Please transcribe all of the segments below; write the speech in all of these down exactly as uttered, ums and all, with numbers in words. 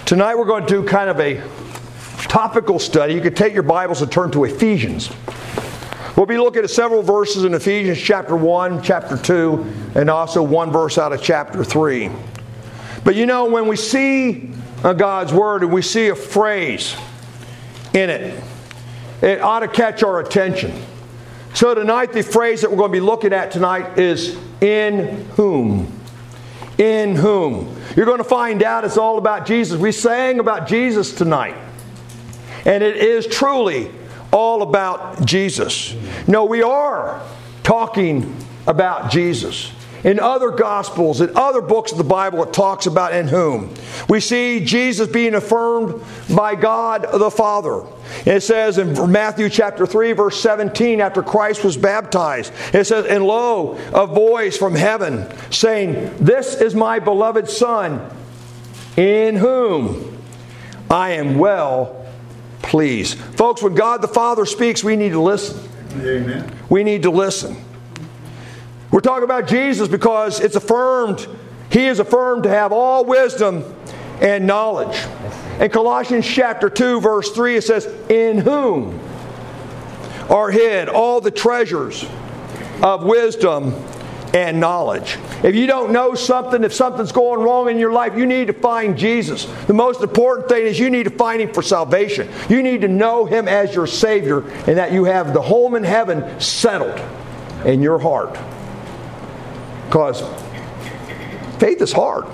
Tonight we're going to do kind of a topical study. You could take your Bibles and turn to Ephesians. We'll be looking at several verses in Ephesians chapter one, chapter two, and also one verse out of chapter three. But you know, when we see God's Word and we see a phrase in it, it ought to catch our attention. So tonight, the phrase that we're going to be looking at tonight is in whom. In whom. You're going to find out it's all about Jesus. We sang about Jesus tonight. And it is truly all about Jesus. No, we are talking about Jesus. In other Gospels, in other books of the Bible, it talks about in whom. We see Jesus being affirmed by God the Father. And it says in Matthew chapter three, verse seventeen, after Christ was baptized, it says, "And lo, a voice from heaven saying, This is my beloved Son, in whom I am well pleased." Folks, when God the Father speaks, we need to listen. Amen. We need to listen. We're talking about Jesus because it's affirmed, He is affirmed to have all wisdom and knowledge. In Colossians chapter two, verse three, it says, "In whom are hid all the treasures of wisdom and knowledge." If you don't know something, if something's going wrong in your life, you need to find Jesus. The most important thing is you need to find Him for salvation. You need to know Him as your Savior, and that you have the home in heaven settled in your heart. Because faith is hard.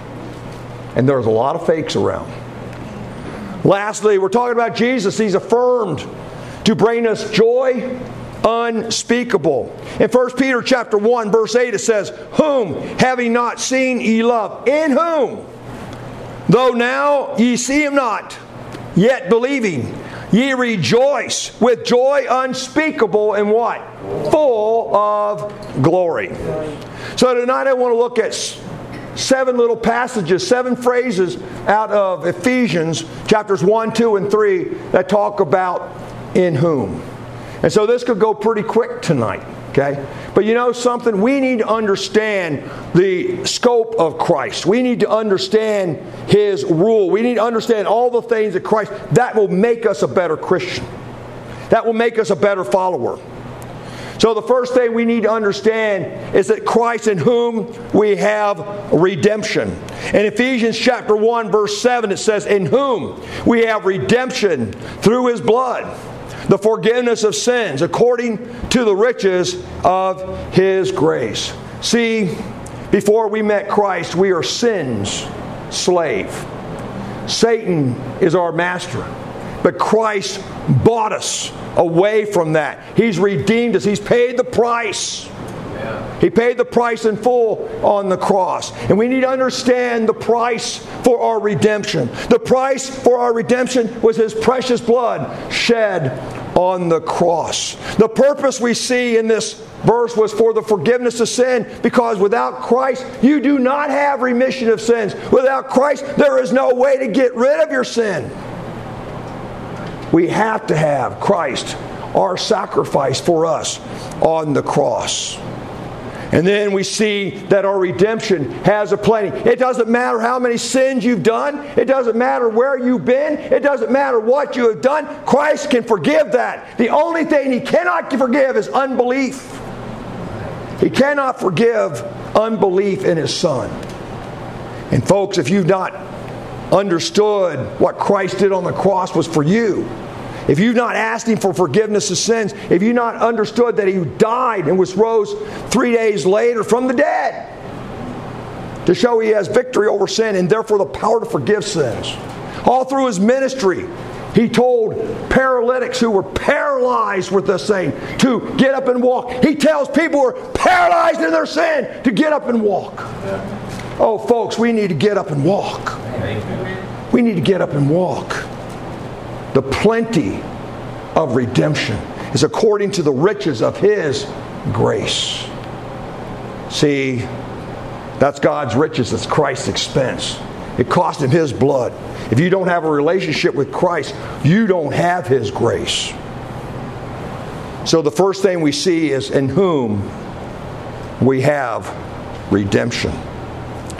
And there's a lot of fakes around. Lastly, we're talking about Jesus. He's affirmed to bring us joy unspeakable. In First Peter chapter one, verse eight, it says, "Whom, having not seen, ye love." In whom, though now ye see Him not, yet believing, ye rejoice with joy unspeakable and what? Full of glory. So tonight I want to look at seven little passages, seven phrases out of Ephesians chapters one, two, and three that talk about in whom. And so this could go pretty quick tonight, okay? But you know something? We need to understand the scope of Christ. We need to understand His rule. We need to understand all the things that Christ, that will make us a better Christian. That will make us a better follower. So the first thing we need to understand is that Christ, in whom we have redemption. In Ephesians chapter one, verse seven, it says, "In whom we have redemption through His blood, the forgiveness of sins, according to the riches of His grace." See, before we met Christ, we are sin's slave. Satan is our master. But Christ bought us away from that. He's redeemed us. He's paid the price. He paid the price in full on the cross. And we need to understand the price for our redemption. The price for our redemption was His precious blood shed on the cross. The purpose we see in this verse was for the forgiveness of sin, because without Christ, you do not have remission of sins. Without Christ, there is no way to get rid of your sin. We have to have Christ, our sacrifice for us on the cross. And then we see that our redemption has a plenty. It doesn't matter how many sins you've done. It doesn't matter where you've been. It doesn't matter what you have done. Christ can forgive that. The only thing He cannot forgive is unbelief. He cannot forgive unbelief in His Son. And folks, if you've not understood what Christ did on the cross was for you, if you've not asked Him for forgiveness of sins, if you've not understood that He died and was rose three days later from the dead to show He has victory over sin and therefore the power to forgive sins. All through His ministry, He told paralytics who were paralyzed with this thing to get up and walk. He tells people who are paralyzed in their sin to get up and walk. Oh, folks, we need to get up and walk. We need to get up and walk. The plenty of redemption is according to the riches of His grace. See, that's God's riches. That's Christ's expense. It cost Him His blood. If you don't have a relationship with Christ, you don't have His grace. So the first thing we see is in whom we have redemption.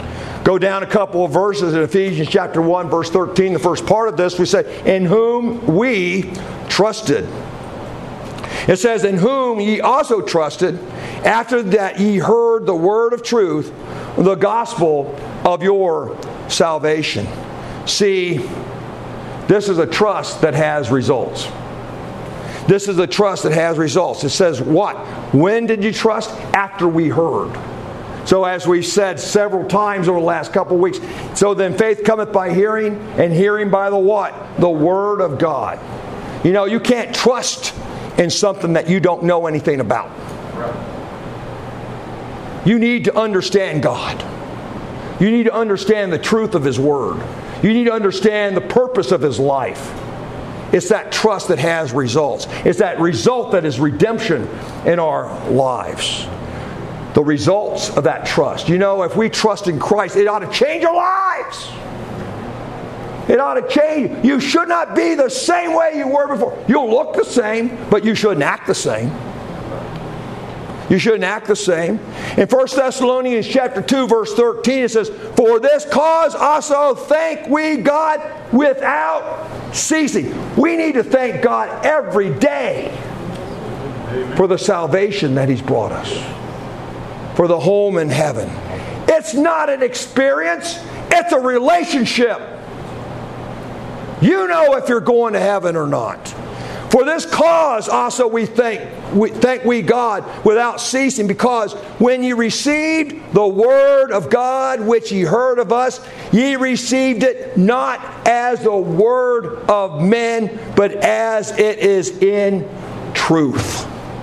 Go down a couple of verses in Ephesians chapter one, verse thirteen, the first part of this, we say, in whom we trusted. It says, in whom ye also trusted, after that ye heard the word of truth, the gospel of your salvation. See, this is a trust that has results. This is a trust that has results. It says what? When did you trust? After we heard. So as we've said several times over the last couple of weeks, so then faith cometh by hearing, and hearing by the what? The Word of God. You know, you can't trust in something that you don't know anything about. You need to understand God. You need to understand the truth of His Word. You need to understand the purpose of His life. It's that trust that has results. It's that result that is redemption in our lives. The results of that trust. You know, if we trust in Christ, it ought to change our lives. It ought to change. You should not be the same way you were before. You'll look the same, but you shouldn't act the same. You shouldn't act the same. In First Thessalonians chapter two, verse thirteen, it says, for this cause also thank we God without ceasing. We need to thank God every day for the salvation that He's brought us, for the home in heaven. It's not an experience, it's a relationship. You know if you're going to heaven or not. For this cause also we thank we thank we God without ceasing, because when ye received the word of God which ye heard of us, ye received it not as the word of men, but as it is in truth.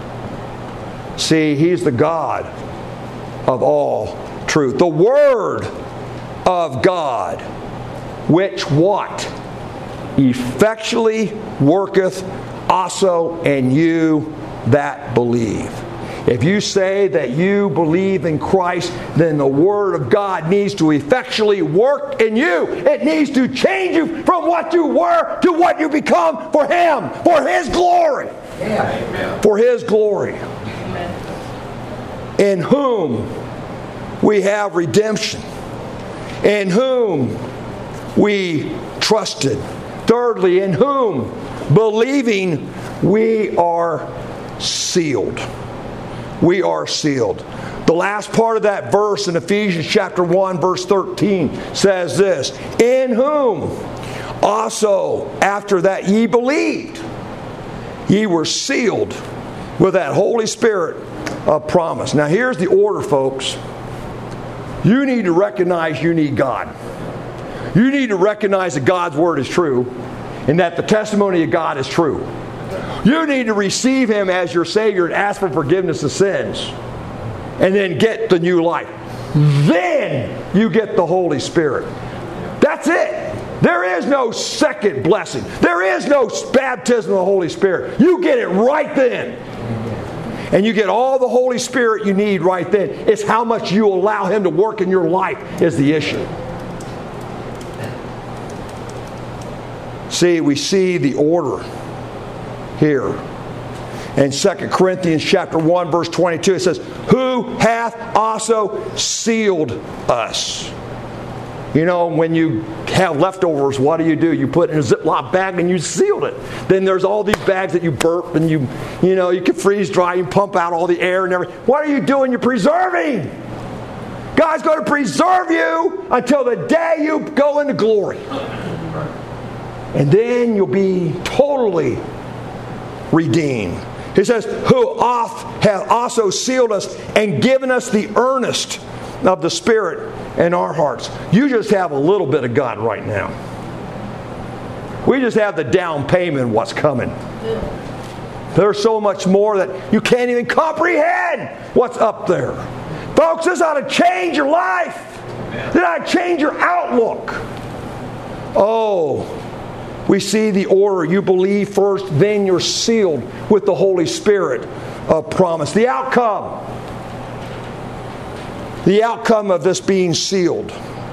See, He's the God of all truth. The word of God, which what? Effectually worketh also in you that believe. If you say that you believe in Christ, then the Word of God needs to effectually work in you. It needs to change you from what you were to what you become for Him, for His glory. Yeah. For His glory. Amen. In whom we have redemption, in whom we trusted. Thirdly, in whom, believing, we are sealed. We are sealed. The last part of that verse in Ephesians chapter one, verse thirteen says this, in whom also after that ye believed, ye were sealed with that Holy Spirit of promise. Now here's the order, folks. You need to recognize you need God. You need to recognize that God's Word is true and that the testimony of God is true. You need to receive Him as your Savior and ask for forgiveness of sins. And then get the new life. Then you get the Holy Spirit. That's it. There is no second blessing. There is no baptism of the Holy Spirit. You get it right then. And you get all the Holy Spirit you need right then. It's how much you allow Him to work in your life is the issue. See, we see the order here. In Second Corinthians chapter one, verse twenty-two, it says, who hath also sealed us. You know, when you have leftovers, what do you do? You put it in a Ziploc bag and you sealed it. Then there's all these bags that you burp and you, you know, you can freeze dry, you pump out all the air and everything. What are you doing? You're preserving. God's going to preserve you until the day you go into glory. And then you'll be totally redeemed. He says, who oft hath also sealed us and given us the earnest of the Spirit in our hearts. You just have a little bit of God right now. We just have the down payment of what's coming. There's so much more that you can't even comprehend what's up there. Folks, this ought to change your life. This ought to change your outlook. Oh, we see the order. You believe first, then you're sealed with the Holy Spirit of promise. The outcome. The outcome of this being sealed.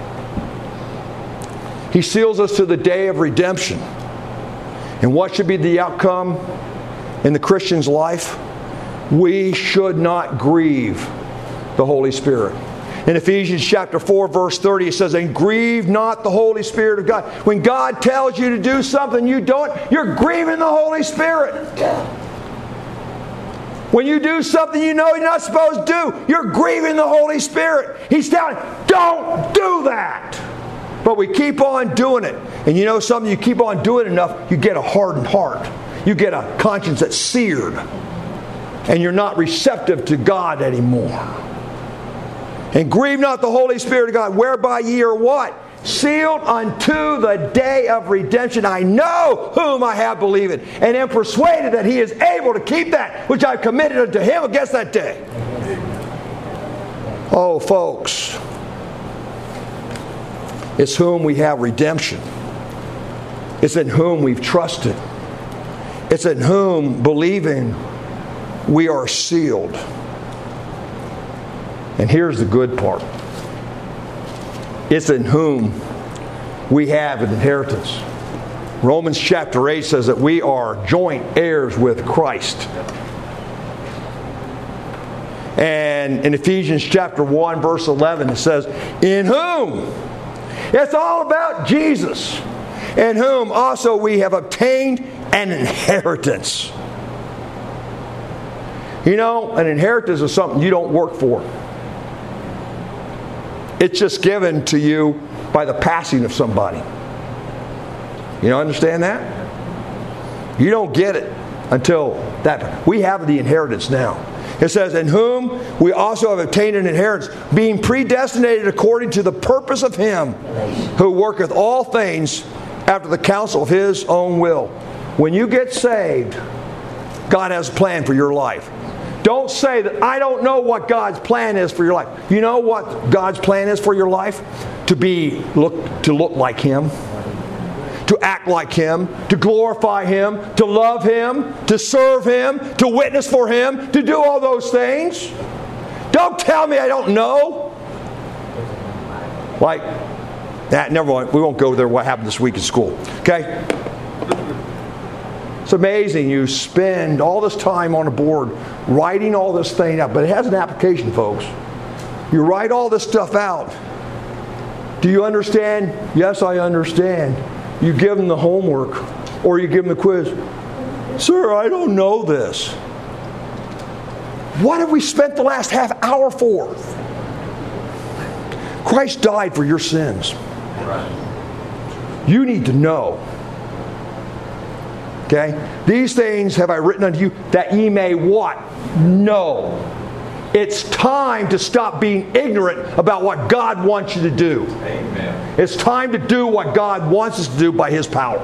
He seals us to the day of redemption. And what should be the outcome in the Christian's life? We should not grieve the Holy Spirit. In Ephesians chapter four, verse thirty, it says, and grieve not the Holy Spirit of God. When God tells you to do something you don't, you're grieving the Holy Spirit. When you do something you know you're not supposed to do, you're grieving the Holy Spirit. He's telling you, don't do that. But we keep on doing it. And you know something, you keep on doing it enough, you get a hardened heart. You get a conscience that's seared. And you're not receptive to God anymore. And grieve not the Holy Spirit of God, whereby ye are what? Sealed unto the day of redemption. I know whom I have believed, and am persuaded that He is able to keep that which I've committed unto Him against that day. Oh, folks, it's whom we have redemption. It's in whom we've trusted. It's in whom, believing, we are sealed. And here's the good part. It's in whom we have an inheritance. Romans chapter eight says that we are joint heirs with Christ. And in Ephesians chapter one, verse eleven, it says, in whom? It's all about Jesus. In whom also we have obtained an inheritance. You know, an inheritance is something you don't work for. It's just given to you by the passing of somebody. You don't understand that? You don't get it until that. We have the inheritance now. It says, in whom we also have obtained an inheritance, being predestinated according to the purpose of Him who worketh all things after the counsel of His own will. When you get saved, God has a plan for your life. Don't say that I don't know what God's plan is for your life. You know what God's plan is for your life? To be look to look like Him, to act like Him, to glorify Him, to love Him, to serve Him, to witness for Him, to do all those things. Don't tell me I don't know. Like that, never mind. We won't go there. What happened this week in school? Okay. It's amazing. You spend all this time on a board writing all this thing out, but it has an application, folks. You write all this stuff out. Do you understand? Yes, I understand. You give them the homework, or you give them the quiz. Sir, I don't know this. What have we spent the last half hour for? Christ died for your sins. You need to know. Okay? These things have I written unto you that ye may what? Know. It's time to stop being ignorant about what God wants you to do. Amen. It's time to do what God wants us to do by His power.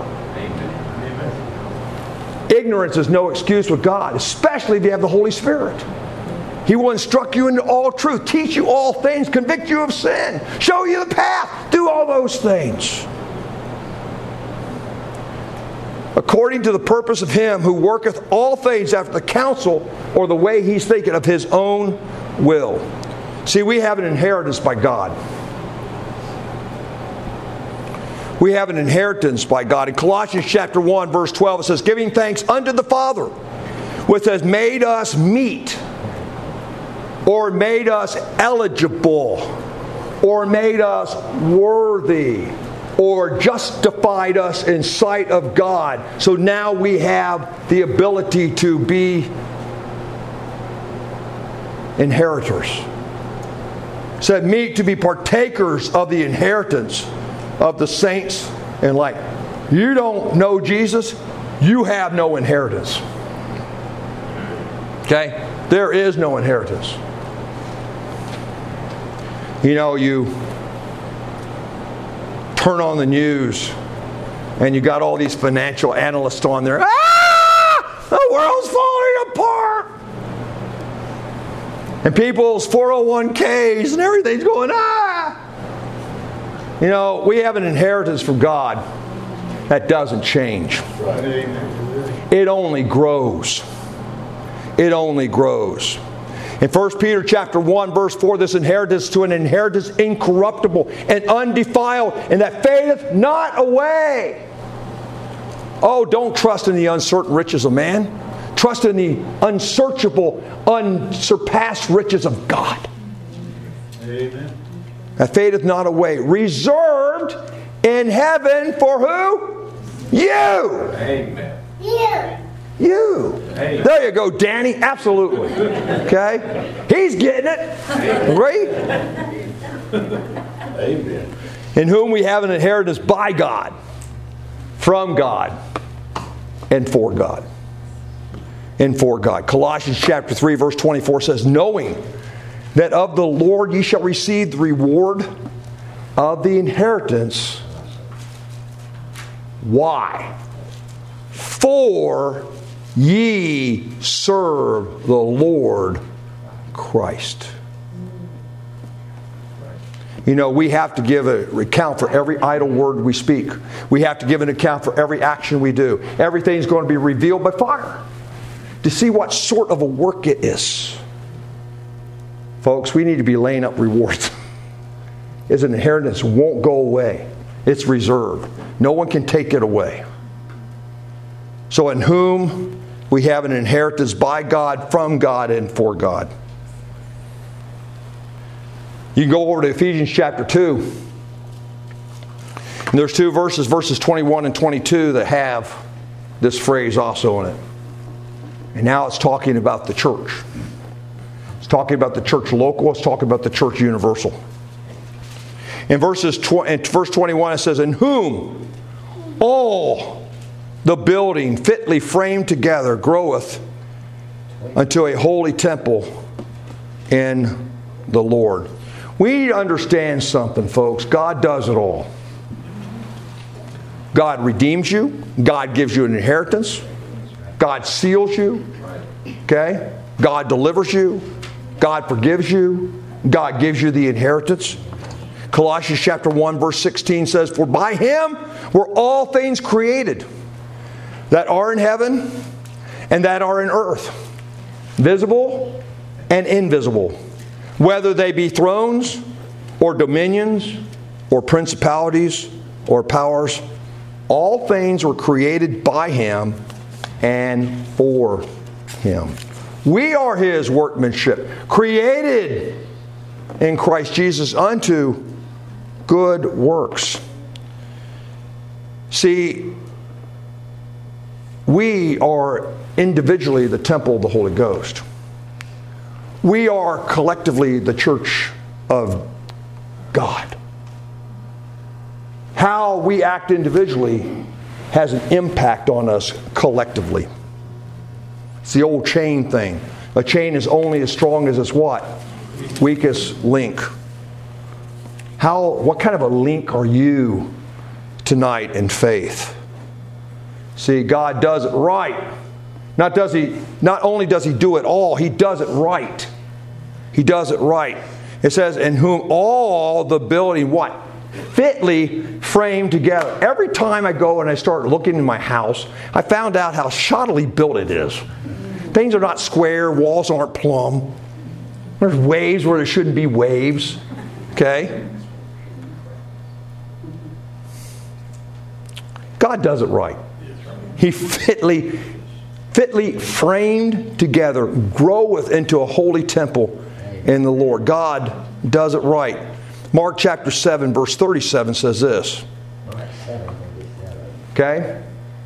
Amen. Ignorance is no excuse with God, especially if you have the Holy Spirit. He will instruct you into all truth, teach you all things, convict you of sin, show you the path, do all those things. According to the purpose of Him who worketh all things after the counsel or the way He's thinking of His own will. See, we have an inheritance by God. We have an inheritance by God. In Colossians chapter one, verse twelve, it says, giving thanks unto the Father, which has made us meet, or made us eligible, or made us worthy, or justified us in sight of God. So now we have the ability to be inheritors. It said, meet to be partakers of the inheritance of the saints in light. You don't know Jesus, you have no inheritance. Okay? There is no inheritance. You know, you turn on the news and you got all these financial analysts on there. Ah! The world's falling apart. And people's four oh one k's and everything's going, ah! You know, we have an inheritance from God that doesn't change. It only grows. It only grows. In First Peter chapter one, verse four, this inheritance to an inheritance incorruptible and undefiled, and that fadeth not away. Oh, don't trust in the uncertain riches of man. Trust in the unsearchable, unsurpassed riches of God. Amen. That fadeth not away. Reserved in heaven for who? You. Amen. You. You. Amen. There you go, Danny. Absolutely. Okay? He's getting it. Right? Amen. In whom we have an inheritance by God, from God, and for God. And for God. Colossians chapter three, verse twenty-four says, knowing that of the Lord ye shall receive the reward of the inheritance. Why? For ye serve the Lord Christ. You know, we have to give an account for every idle word we speak. We have to give an account for every action we do. Everything's going to be revealed by fire to see what sort of a work it is. Folks, we need to be laying up rewards. It's an inheritance, won't go away. It's reserved. No one can take it away. So in whom we have an inheritance by God, from God, and for God. You can go over to Ephesians chapter two. And there's two verses, verses twenty-one and twenty-two, that have this phrase also in it. And now it's talking about the church. It's talking about the church local. It's talking about the church universal. In verses tw- in verse twenty-one it says, in whom all the building fitly framed together groweth unto a holy temple in the Lord. We need to understand something, folks. God does it all. God redeems you. God gives you an inheritance. God seals you. Okay? God delivers you. God forgives you. God gives you the inheritance. Colossians chapter one verse sixteen says, for by Him were all things created that are in heaven and that are in earth, visible and invisible, whether they be thrones or dominions or principalities or powers. All things were created by Him and for Him. We are His workmanship, created in Christ Jesus unto good works. See, we are individually the temple of the Holy Ghost. We are collectively the church of God. How we act individually has an impact on us collectively. It's the old chain thing. A chain is only as strong as its what? Weakest link. How, what kind of a link are you tonight in faith? See, God does it right. Not does He, not only does He do it all, He does it right. He does it right. It says, in whom all the building, what? Fitly framed together. Every time I go and I start looking in my house, I found out how shoddily built it is. Things are not square, walls aren't plumb. There's waves where there shouldn't be waves. Okay? God does it right. He fitly, fitly framed together, groweth into a holy temple in the Lord. God does it right. Mark chapter seven, verse thirty-seven says this. Okay?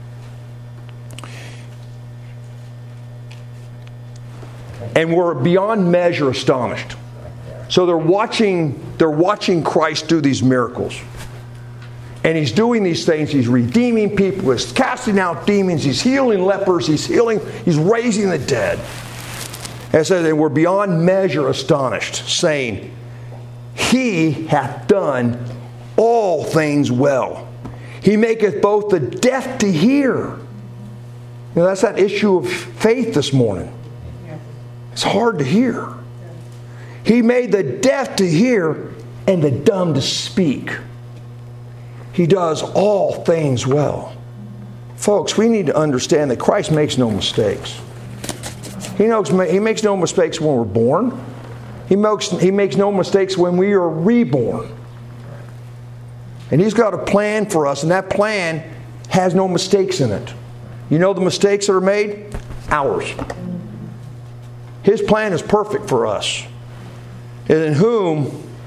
And we're beyond measure astonished. So they're watching, they're watching Christ do these miracles. And He's doing these things. He's redeeming people. He's casting out demons. He's healing lepers. He's healing. He's raising the dead. And it says, and we're beyond measure astonished, saying, He hath done all things well. He maketh both the deaf to hear. You know, that's that issue of faith this morning. It's hard to hear. He made the deaf to hear and the dumb to speak. He does all things well. Folks, we need to understand that Christ makes no mistakes. He, knows, he makes no mistakes when we're born. He makes, he makes no mistakes when we are reborn. And He's got a plan for us, and that plan has no mistakes in it. You know the mistakes that are made? Ours. His plan is perfect for us. And in whom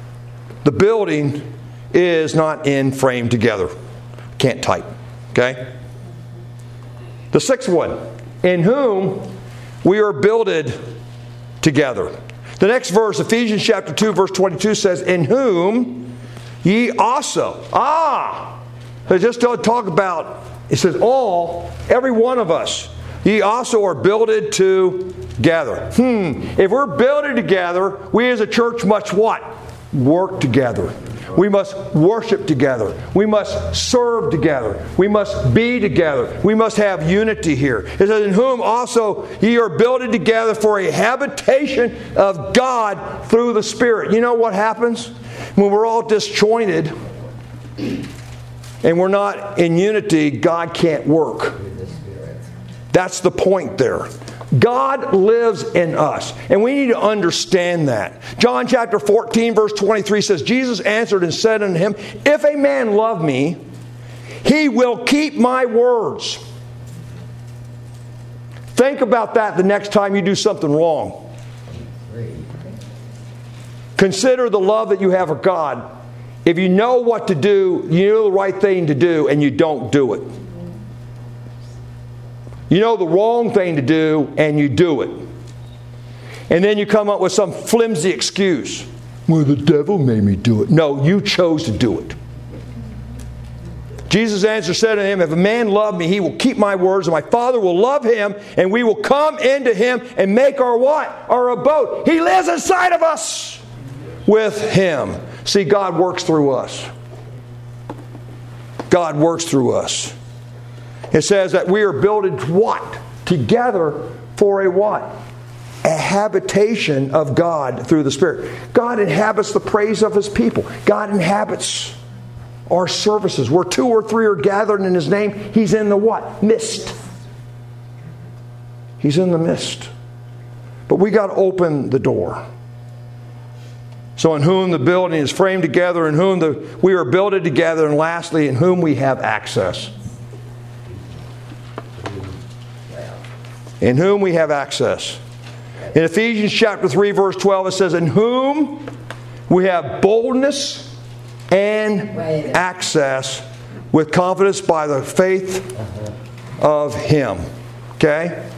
the building is not in frame together. Can't type. Okay? The sixth one, in whom we are builded together. The next verse, Ephesians chapter two, verse twenty-two says, in whom ye also. Ah! It just don't talk about, it says all, every one of us. Ye also are builded together. Hmm. If we're builded together, we as a church must what? Work together. We must worship together. We must serve together. We must be together. We must have unity here. It says, in whom also ye are builded together for a habitation of God through the Spirit. You know what happens? When we're all disjointed and we're not in unity, God can't work. That's the point there. God lives in us. And we need to understand that. John chapter fourteen, verse twenty-three says, Jesus answered and said unto him, if a man love me, he will keep my words. Think about that the next time you do something wrong. Consider the love that you have for God. If you know what to do, you know the right thing to do, and you don't do it. You know the wrong thing to do, and you do it. And then you come up with some flimsy excuse. Well, the devil made me do it. No, you chose to do it. Jesus answered said to him, if a man love me, he will keep my words, and my Father will love him, and we will come into him and make our what? Our abode. He lives inside of us with him. See, God works through us. God works through us. It says that we are builded what? Together for a what? A habitation of God through the Spirit. God inhabits the praise of His people. God inhabits our services. Where two or three are gathered in His name, He's in the what? Midst. He's in the midst. But we got to open the door. So in whom the building is framed together, in whom the, we are builded together, and lastly, in whom we have access. In whom we have access. In Ephesians chapter three, verse twelve, it says, in whom we have boldness and access with confidence by the faith of Him. Okay?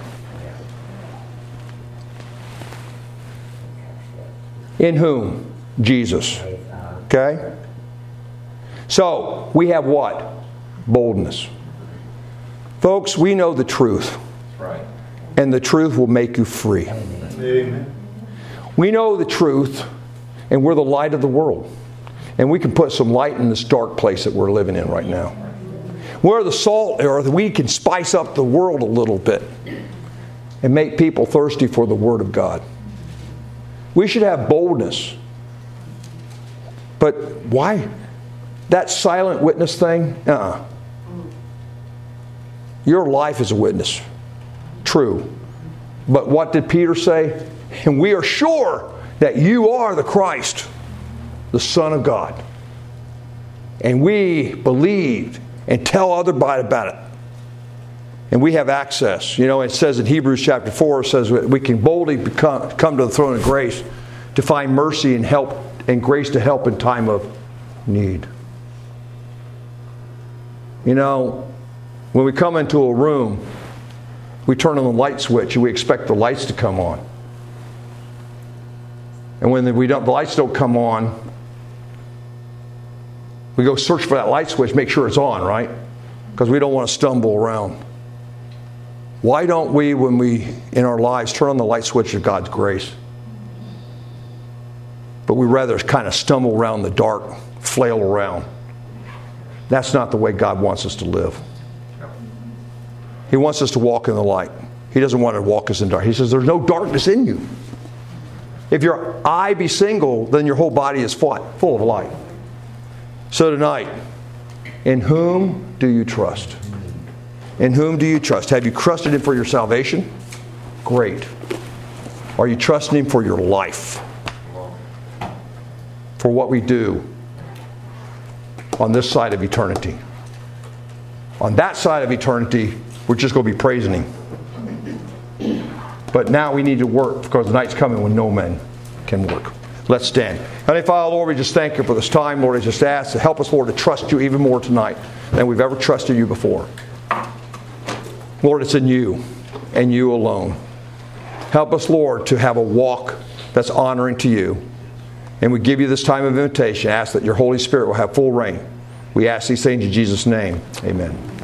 In whom? Jesus. Okay? So, we have what? Boldness. Folks, we know the truth. Right. And the truth will make you free. Amen. We know the truth, and we're the light of the world. And we can put some light in this dark place that we're living in right now. We're the salt earth. We can spice up the world a little bit and make people thirsty for the Word of God. We should have boldness. But why? That silent witness thing? Uh-uh. Your life is a witness. True. But what did Peter say? And we are sure that you are the Christ, the Son of God. And we believed and tell everybody about it. And we have access. You know, it says in Hebrews chapter four, it says we can boldly become, come to the throne of grace to find mercy and help and grace to help in time of need. You know, when we come into a room, we turn on the light switch and we expect the lights to come on. And when we don't, the lights don't come on, we go search for that light switch, make sure it's on, right? Because we don't want to stumble around. Why don't we, when we, in our lives, turn on the light switch of God's grace? But we rather kind of stumble around the dark, flail around. That's not the way God wants us to live. He wants us to walk in the light. He doesn't want to walk us in dark. He says there's no darkness in you. If your eye be single, then your whole body is full of light. So tonight, in whom do you trust? In whom do you trust? Have you trusted Him for your salvation? Great. Are you trusting Him for your life? For what we do on this side of eternity. On that side of eternity, we're just going to be praising Him. But now we need to work because the night's coming when no man can work. Let's stand. Heavenly Father, Lord, we just thank you for this time. Lord, I just ask to help us, Lord, to trust you even more tonight than we've ever trusted you before. Lord, it's in you and you alone. Help us, Lord, to have a walk that's honoring to you. And we give you this time of invitation. Ask that your Holy Spirit will have full reign. We ask these things in Jesus' name. Amen.